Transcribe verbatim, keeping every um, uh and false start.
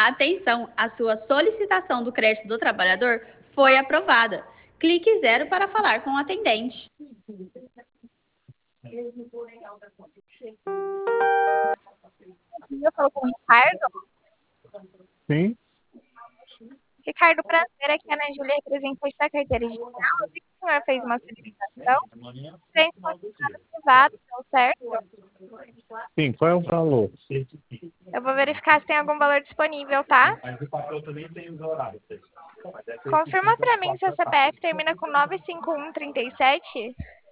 Atenção, a sua solicitação do crédito do trabalhador foi aprovada. Clique zero para falar com o atendente. Eu falo com o Ricardo. Sim. Ricardo, prazer, aqui é a Ana Júlia, representante da carteira digital. Eu vi que o senhor fez uma solicitação para estacionamento privado, deu certo? Sim, qual é o valor? Eu vou verificar se tem algum valor disponível, tá? Confirma para mim se o C P F termina com nove cinco um três sete.